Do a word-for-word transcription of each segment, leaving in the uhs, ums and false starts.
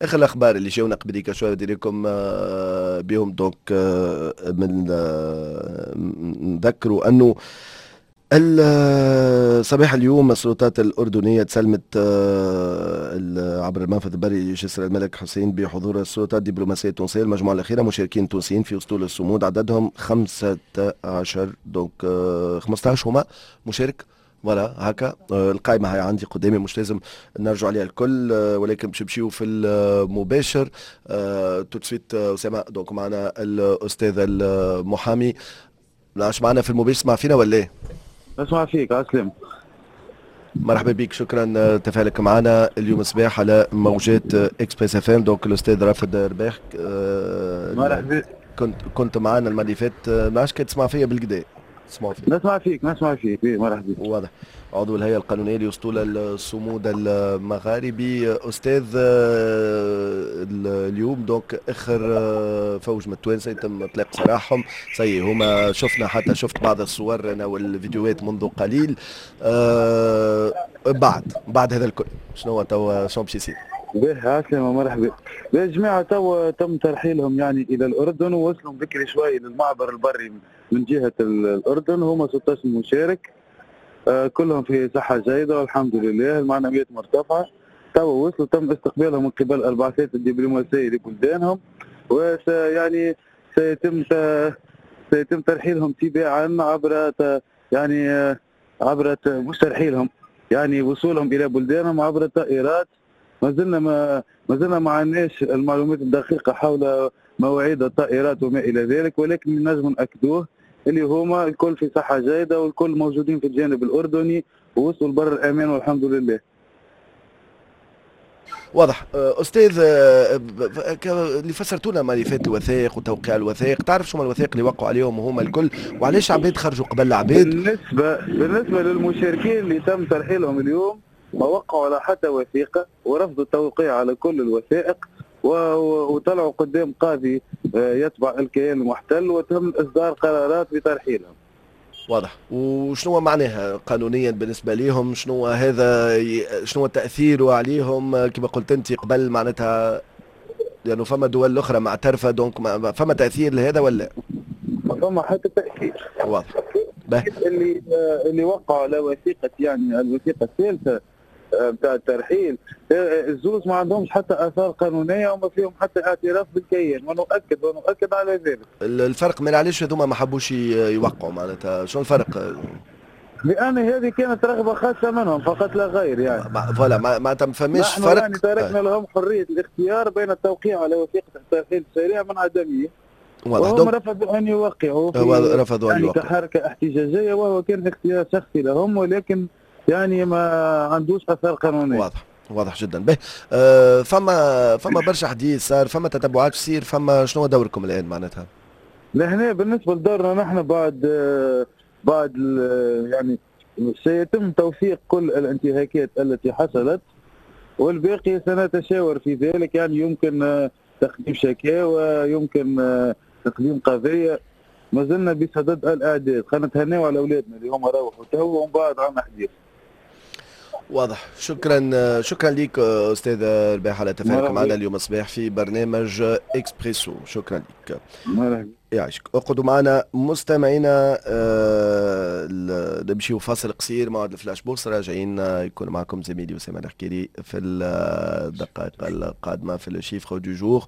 اخر الاخبار اللي جاونا قبليك شويه بدي لكم آه، بهم دونك آه، من آه، نذكروا انه ال- صباح اليوم السلطات الأردنية تسلمت آه، ال- عبر المنفذ البري جسر الملك حسين بحضور السلطات الدبلوماسية التونسية المجموعة الأخيرة مشاركين تونسيين في أسطول الصمود عددهم خمسة عشر دونك آه، خمسة عشر هما مشارك فوالا هكا آه، القائمة هاي عندي قدامي مش لازم نرجع عليها الكل آه، ولكن باش نمشيو في المباشر تو سويت أسامة دونك معنا الأستاذ المحامي لاش معنا في المباشر اسمع فينا ولا إيه؟ اسمع فيك عسلم. مرحبا بك شكرا آه، تفاعلك معنا اليوم صباح على موجات آه، اكسبريس اف ام دونك الاستاذ رافد رباح آه، ال- مرحبا. كنت كنت معنا المره اللي فاتت آه، ما عادش كي تسمع فيا بالكدا تسمعوا فيا نسمع فيك نسمع فيك إيه، مرحبا. واضح عضو الهيئه القانونيه لاسطول الصمود المغاربي آه، استاذ آه، ال- اليوم دونك اخر آه، فوج من التوانسه يتم اطلاق سراحهم سي هما شفنا حتى شفت بعض الصور انا والفيديوهات منذ قليل آه، بعد بعد هذا الكل شنو هو توا شنو باش يصير؟ به عسلم مرحبا. يا جماعة تو تم ترحيلهم يعني إلى الأردن ووصلوا بكري شوي للمعبر البري من جهة ال- الأردن. هم ستة عشر مشارك آه كلهم في صحة جيدة والحمد لله، المعنويات مرتفعة. تو وصلوا تم استقبالهم من قبل البعثات الدبلوماسية لبلدانهم، وسيعني سيتم ت- سيتم ترحيلهم تباعا عبر ت- يعني آه، عبر ت- مش ترحيلهم، يعني وصولهم الى بلدانهم عبر الطائرات. ما زلنا ما ما زلنا ما عندناش المعلومات الدقيقه حول مواعيد الطائرات وما الى ذلك، ولكن نجم ناكدوه اللي هما الكل في صحه جيده والكل موجودين في الجانب الاردني ووصلوا لبر الامان والحمد لله. واضح آه، استاذ آه، ب- ب- ك- اللي فسرتوا لنا ما فات الوثائق وتوقيع الوثائق تعرف شو الوثائق اللي وقعوا عليهم هما الكل وعلاش عباد خرجوا قبل العباد؟ بالنسبه بالنسبه للمشاركين اللي تم ترحيلهم اليوم ما وقعوا على حتى وثيقه ورفضوا التوقيع على كل الوثائق، و- و- وطلعوا قدام قاضي آه، يتبع الكيان المحتل وتم اصدار قرارات بترحيلهم. واضح وشنو هو معناها قانونيا بالنسبه لهم شنو هو هذا ي- شنو هو تاثيره عليهم آه، كما قلت انت قبل معناتها لانه فما دول اخرى معترفه دونك ما- فما تاثير لهذا ولا؟ ما فما حتى تاثير. واضح به اللي آه، اللي وقعوا على وثيقه يعني الوثيقه الثالثه بتاع الترحيل آه، الزوز ما عندهمش حتى اثار قانونيه وما فيهم حتى اعتراف بالكيان، ونؤكد ونؤكد على ذلك. ال- الفرق من علاش هذوما ما حبوش ي- يوقعوا معناتها شنو الفرق؟ لان هذه كانت رغبه خاصه منهم فقط لا غير يعني. ما- ما- فوالا ما ما ما فماش نحن فرق يعني آه. تركنا لهم حريه الاختيار بين التوقيع على وثيقه الترحيل السريع من عدمه، واضح وهم دونك رفضوا ان يوقعوا هو في رفضوا ان يعني يوقعوا كحركه احتجاجيه، وهو كان اختيار شخصي لهم، ولكن يعني ما عندوش اثار قانونيه. واضح واضح جدا به آه فما فما برشا حديث صار فما تتبعات تصير فما شنو هو دوركم الان معناتها؟ لهنا بالنسبه لدورنا نحن بعد آه، بعد ال- يعني سيتم توثيق كل الانتهاكات التي حصلت، والباقي سنتشاور في ذلك. يعني يمكن آه، تقديم شكاوى، يمكن آه، تقديم قضيه. ما زلنا بصدد الاعداد، خلينا نتهناو على اولادنا اللي هم روحوا تو ومن بعد عندنا حديث. واضح شكرا شكرا لك استاذ رباح على تفاعلك معنا اليوم الصباح في برنامج اكسبريسو شكرا لك مرحبا. يعيشك اقعدوا معنا مستمعينا آه نمشيو فاصل قصير موعد الفلاش بوكس راجعين يكون معكم زميلي اسامه الحكيري في الدقائق القادمه في الشيفر دو جور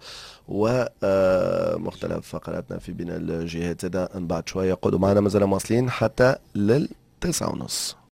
ومختلف فقراتنا في بين الجهات زاد من بعد شويه اقعدوا معنا مازال مواصلين حتى للتسعة ونص.